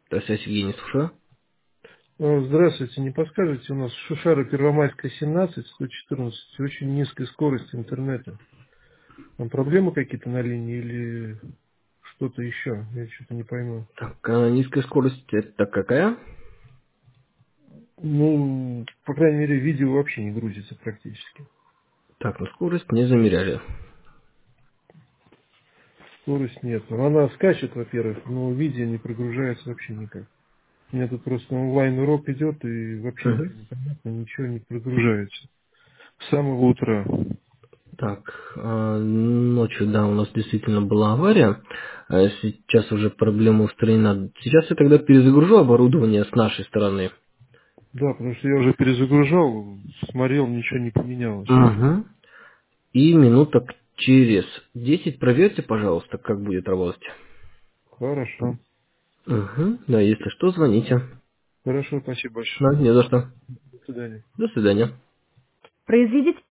Здравствуйте, Евгений, слушаю. Здравствуйте, не подскажете, у нас Шушара Первомайская, 17, 114, очень низкая скорость интернета. Там проблемы какие-то на линии или что-то еще? Я что-то не пойму. Так, низкая скорость это какая? Ну, по крайней мере, видео вообще не грузится практически. Так, ну скорость не замеряли. Скорость нет. Она скачет, во-первых, но видео не прогружается вообще никак. У меня тут просто онлайн-урок идет, и вообще Мгм. ничего не понятно, ничего не прогружается. С самого утра. Так, ночью, да, у нас действительно была авария. Сейчас уже проблема устранена. Сейчас я тогда перезагружу оборудование с нашей стороны. Да, потому что я уже перезагружал, смотрел, ничего не поменялось. Угу. И минуток через 10 проверьте, пожалуйста, как будет работать. Хорошо. Угу. Да, если что, звоните. Хорошо, спасибо Да, большое. не за что. До свидания. До свидания. Произведите